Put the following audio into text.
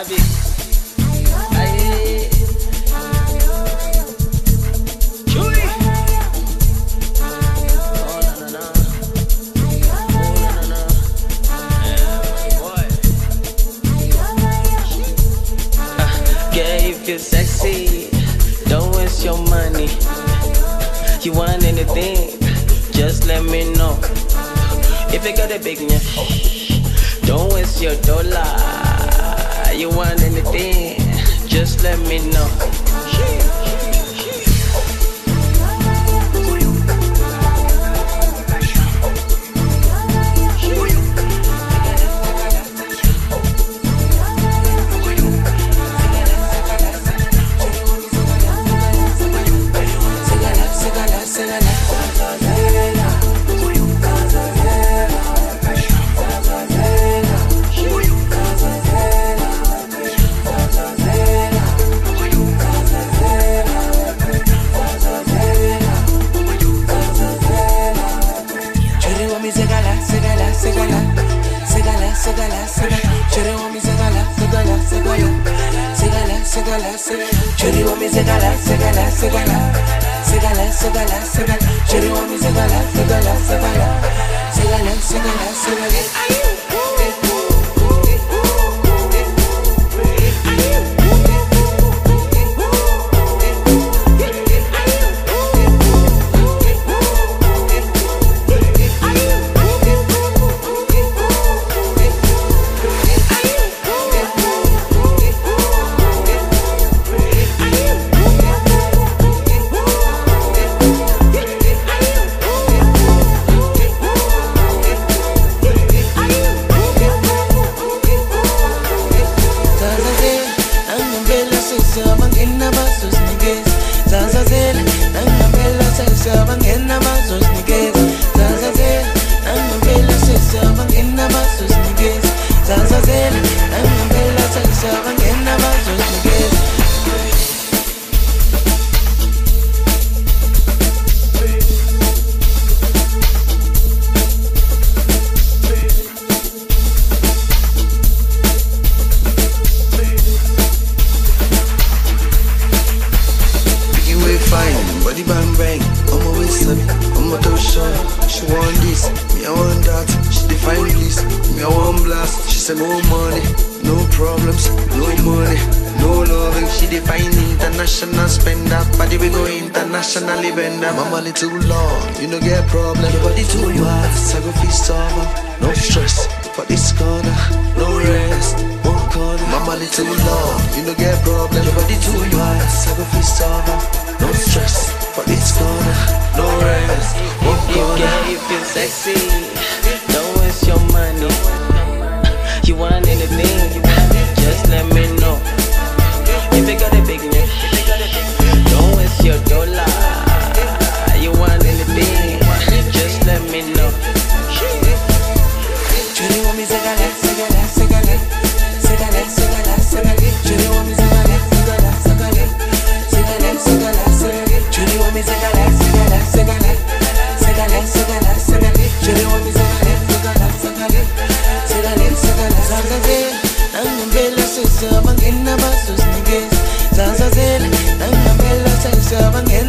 Arabic. Aye. Chewy. Oh na na na. Oh na na na. Yeah, boy. Yeah, you feel sexy. Don't waste your money. You want anything? Just let me know. If you got a big nyash, don't waste your dollar. You want anything? Just let me know. Chori want me segala, segala, segala, segala, segala, segala. Chori want me segala, segala, segala, segala, segala, segala. Mama little long, you no get problem. Your body too fast, I go feast over. No stress, for this corner, no rest. One corner, mama little long, you no get problem. Your body too fast, I go feast over. No stress, for this corner, no rest. One corner. Yeah, you feel sexy. Don't waste your money. You want anything? Just let me know. If you got a big neck, don't waste your dollar. You want anything? Just let me know. Chori want me segala, segala, segala, segala, segala, segala. Chori want me segala, segala, segala, segala, segala, segala. Chori want me segala, segala, segala, segala, segala, segala. Chori want me segala, segala, segala, segala, segala. Zazazel, nangambela sesa bangena basos niggas. Zazazel, nangambela sesa bangena